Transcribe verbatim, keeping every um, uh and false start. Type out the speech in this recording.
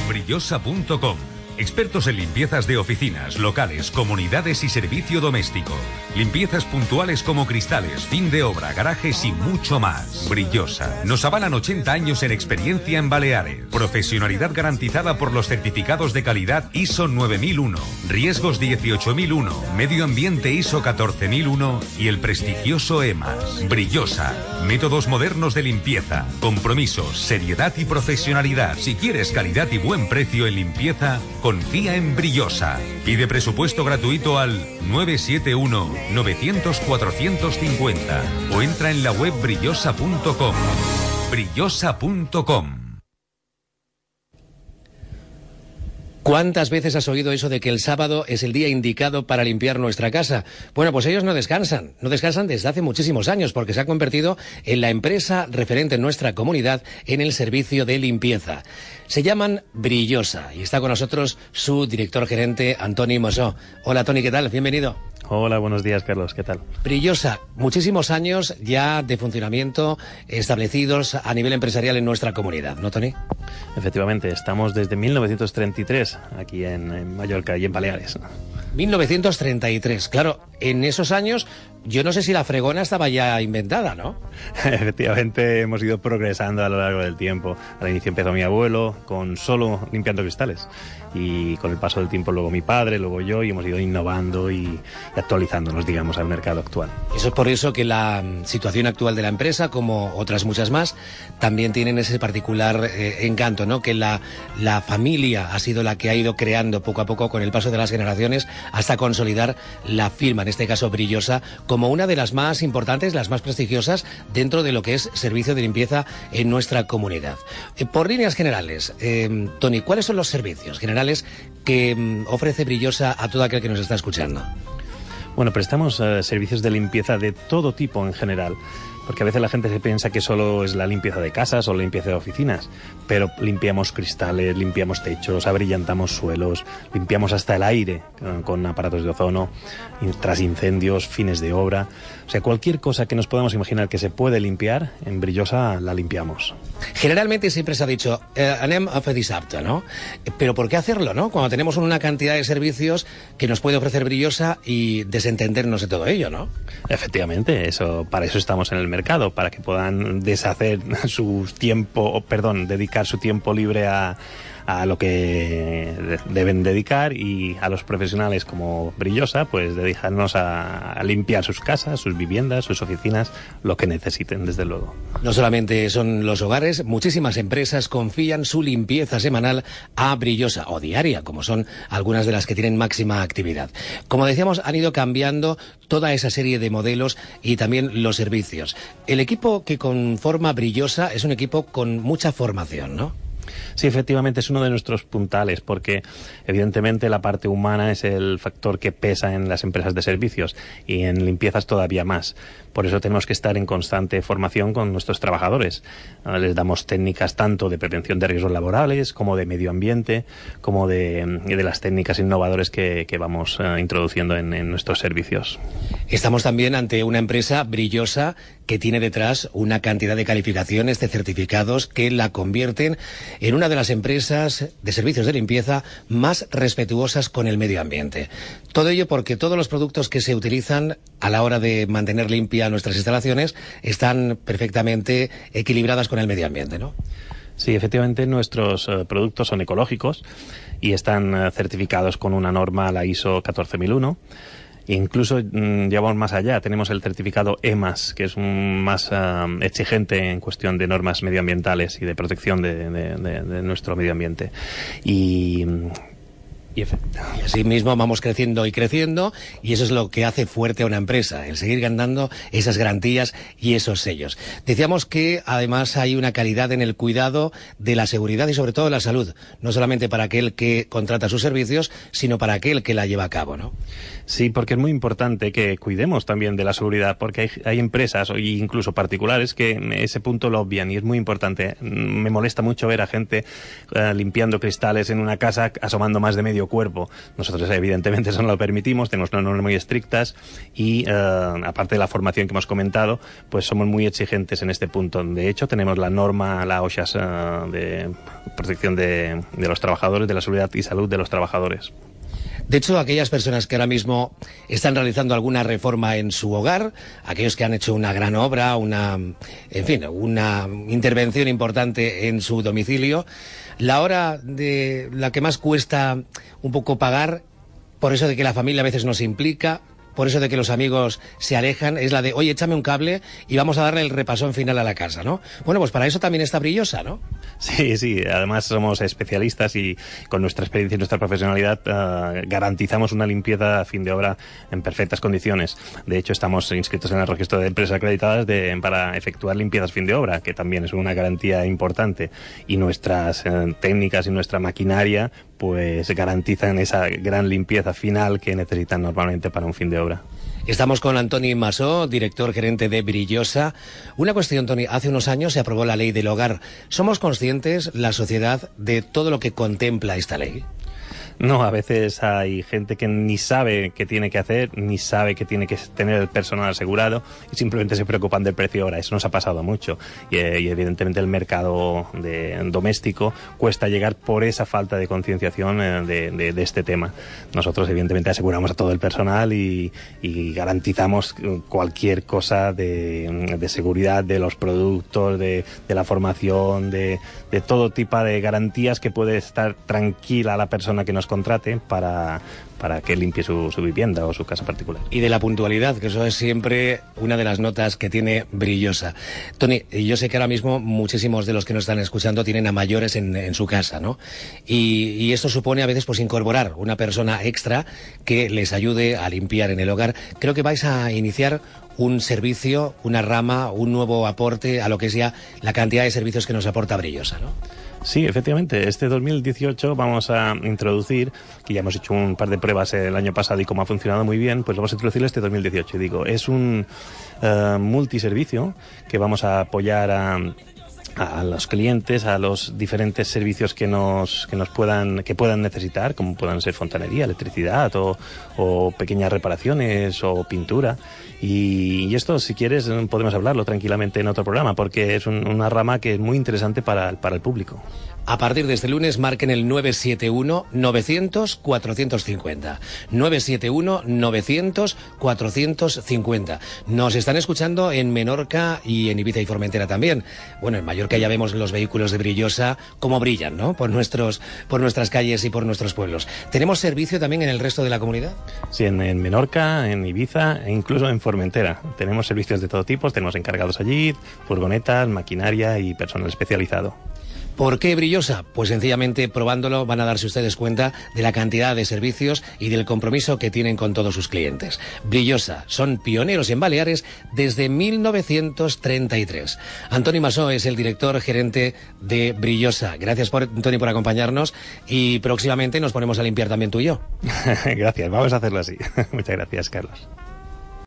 brillosa punto com. Expertos en limpiezas de oficinas, locales, comunidades y servicio doméstico. Limpiezas puntuales como cristales, fin de obra, garajes y mucho más. Brillosa. Nos avalan ochenta años en experiencia en Baleares. Profesionalidad garantizada por los certificados de calidad I S O nueve mil uno, riesgos dieciocho mil uno, medio ambiente I S O catorce mil uno y el prestigioso E M A S. Brillosa. Métodos modernos de limpieza, compromisos, seriedad y profesionalidad. Si quieres calidad y buen precio en limpieza, confía en Brillosa. Pide presupuesto gratuito al nueve siete uno, novecientos, cuatrocientos cincuenta o entra en la web brillosa punto com. brillosa punto com. ¿Cuántas veces has oído eso de que el sábado es el día indicado para limpiar nuestra casa? Bueno, pues ellos no descansan, no descansan desde hace muchísimos años porque se ha convertido en la empresa referente en nuestra comunidad en el servicio de limpieza. Se llaman Brillosa y está con nosotros su director gerente, Antoni Mosó. Hola, Toni, ¿qué tal? Bienvenido. Hola, buenos días, Carlos, ¿qué tal? Brillosa, muchísimos años ya de funcionamiento establecidos a nivel empresarial en nuestra comunidad, ¿no, Toni? Efectivamente, estamos desde mil novecientos treinta y tres aquí en, en Mallorca y en Baleares. mil novecientos treinta y tres, claro, en esos años yo no sé si la fregona estaba ya inventada, ¿no? Efectivamente, hemos ido progresando a lo largo del tiempo. Al inicio empezó mi abuelo con solo limpiando cristales y con el paso del tiempo luego mi padre, luego yo, y hemos ido innovando y actualizándonos, digamos, al mercado actual. Eso es por eso que la situación actual de la empresa, como otras muchas más, también tienen ese particular eh, encanto, ¿no? Que la, la familia ha sido la que ha ido creando poco a poco con el paso de las generaciones hasta consolidar la firma, en este caso Brillosa, como una de las más importantes, las más prestigiosas dentro de lo que es servicio de limpieza en nuestra comunidad. Eh, por líneas generales, eh, Toni, ¿cuáles son los servicios generales que mm, ofrece Brillosa a todo aquel que nos está escuchando? Bueno, prestamos uh, servicios de limpieza de todo tipo en general, porque a veces la gente se piensa que solo es la limpieza de casas o la limpieza de oficinas, pero limpiamos cristales, limpiamos techos, abrillantamos suelos, limpiamos hasta el aire con, con aparatos de ozono, tras incendios, fines de obra. O sea, cualquier cosa que nos podamos imaginar que se puede limpiar, en Brillosa la limpiamos. Generalmente siempre se ha dicho, eh, anem a fer dissabte, ¿no? Pero ¿por qué hacerlo, no? Cuando tenemos una cantidad de servicios que nos puede ofrecer Brillosa y desentendernos de todo ello, ¿no? Efectivamente, eso, para eso estamos en el mercado, para que puedan deshacer su tiempo, perdón, dedicar su tiempo libre a, a lo que deben dedicar, y a los profesionales como Brillosa, pues dedicarnos a, a limpiar sus casas, sus viviendas, sus oficinas, lo que necesiten, desde luego. No solamente son los hogares, muchísimas empresas confían su limpieza semanal a Brillosa, o diaria, como son algunas de las que tienen máxima actividad. Como decíamos, han ido cambiando toda esa serie de modelos y también los servicios. El equipo que conforma Brillosa es un equipo con mucha formación, ¿no? Sí, efectivamente es uno de nuestros puntales, porque evidentemente la parte humana es el factor que pesa en las empresas de servicios y en limpiezas todavía más. Por eso tenemos que estar en constante formación con nuestros trabajadores. Les damos técnicas tanto de prevención de riesgos laborales como de medio ambiente, como de, de las técnicas innovadoras que, que vamos uh, introduciendo en, en nuestros servicios. Estamos también ante una empresa Brillosa que tiene detrás una cantidad de calificaciones, de certificados que la convierten en una de las empresas de servicios de limpieza más respetuosas con el medio ambiente. Todo ello porque todos los productos que se utilizan a la hora de mantener limpia nuestras instalaciones están perfectamente equilibradas con el medio ambiente, ¿no? Sí, efectivamente nuestros uh, productos son ecológicos y están uh, certificados con una norma, la I S O catorce mil uno. Incluso mmm, llevamos más allá, tenemos el certificado E M A S, que es un más uh, exigente en cuestión de normas medioambientales y de protección de, de, de, de nuestro medio ambiente. Y... Y así mismo vamos creciendo y creciendo, y eso es lo que hace fuerte a una empresa, el seguir ganando esas garantías y esos sellos. Decíamos que además hay una calidad en el cuidado de la seguridad y sobre todo la salud, no solamente para aquel que contrata sus servicios, sino para aquel que la lleva a cabo, ¿no? Sí, porque es muy importante que cuidemos también de la seguridad, porque hay, hay empresas e incluso particulares que ese punto lo obvian, y es muy importante. Me molesta mucho ver a gente uh, limpiando cristales en una casa asomando más de medio propio cuerpo. Nosotros evidentemente eso no lo permitimos, tenemos unas normas muy estrictas y eh, aparte de la formación que hemos comentado, pues somos muy exigentes en este punto. De hecho, tenemos la norma, la O S H A S, eh, de protección de, de los trabajadores, de la seguridad y salud de los trabajadores. De hecho, aquellas personas que ahora mismo están realizando alguna reforma en su hogar, aquellos que han hecho una gran obra, una, en fin, una intervención importante en su domicilio, la hora de la que más cuesta un poco pagar, por eso de que la familia a veces no se implica, por eso de que los amigos se alejan, es la de, oye, échame un cable y vamos a darle el repasón final a la casa, ¿no? Bueno, pues para eso también está Brillosa, ¿no? Sí, sí, además somos especialistas y con nuestra experiencia y nuestra profesionalidad uh, garantizamos una limpieza a fin de obra en perfectas condiciones. De hecho, estamos inscritos en el registro de empresas acreditadas de, para efectuar limpiezas a fin de obra, que también es una garantía importante. Y nuestras uh, técnicas y nuestra maquinaria pues garantizan esa gran limpieza final que necesitan normalmente para un fin de obra. Estamos con Antoni Masó, director gerente de Brillosa. Una cuestión, Toni, hace unos años se aprobó la ley del hogar. ¿Somos conscientes, la sociedad, de todo lo que contempla esta ley? No, a veces hay gente que ni sabe qué tiene que hacer, ni sabe que tiene que tener el personal asegurado y simplemente se preocupan del precio ahora. Eso nos ha pasado mucho y, y evidentemente el mercado de, doméstico cuesta llegar por esa falta de concienciación de, de, de este tema. Nosotros evidentemente aseguramos a todo el personal y, y garantizamos cualquier cosa de, de seguridad de los productos, de, de la formación, de, de todo tipo de garantías que puede estar tranquila la persona que nos contrate para, para que limpie su, su vivienda o su casa particular. Y de la puntualidad, que eso es siempre una de las notas que tiene Brillosa. Toni, yo sé que ahora mismo muchísimos de los que nos están escuchando tienen a mayores en, en su casa, ¿no? Y, y esto supone a veces pues incorporar una persona extra que les ayude a limpiar en el hogar. Creo que vais a iniciar un servicio, una rama, un nuevo aporte a lo que es ya la cantidad de servicios que nos aporta Brillosa, ¿no? Sí, efectivamente. Este dos mil dieciocho vamos a introducir, que ya hemos hecho un par de pruebas el año pasado y como ha funcionado muy bien, pues vamos a introducir este dos mil dieciocho. Digo, es un uh, multiservicio que vamos a apoyar a... a los clientes, a los diferentes servicios que nos que nos puedan que puedan necesitar, como puedan ser fontanería, electricidad o, o pequeñas reparaciones o pintura. Y, y esto, si quieres, podemos hablarlo tranquilamente en otro programa, porque es un, una rama que es muy interesante para, para el público. A partir de este lunes marquen el nueve siete uno novecientos cuatrocientos cincuenta. nueve siete uno novecientos cuatrocientos cincuenta. Nos están escuchando en Menorca y en Ibiza y Formentera también. Bueno, en Mallorca ya vemos los vehículos de Brillosa cómo brillan, ¿no? Por nuestros, por nuestras calles y por nuestros pueblos. ¿Tenemos servicio también en el resto de la comunidad? Sí, en, en Menorca, en Ibiza e incluso en Formentera. Tenemos servicios de todo tipo, tenemos encargados allí, furgonetas, maquinaria y personal especializado. ¿Por qué Brillosa? Pues sencillamente probándolo van a darse ustedes cuenta de la cantidad de servicios y del compromiso que tienen con todos sus clientes. Brillosa, son pioneros en Baleares desde mil novecientos treinta y tres. Antoni Masó es el director gerente de Brillosa. Gracias, por, Antoni, por acompañarnos y próximamente nos ponemos a limpiar también tú y yo. Gracias, vamos a hacerlo así. Muchas gracias, Carlos.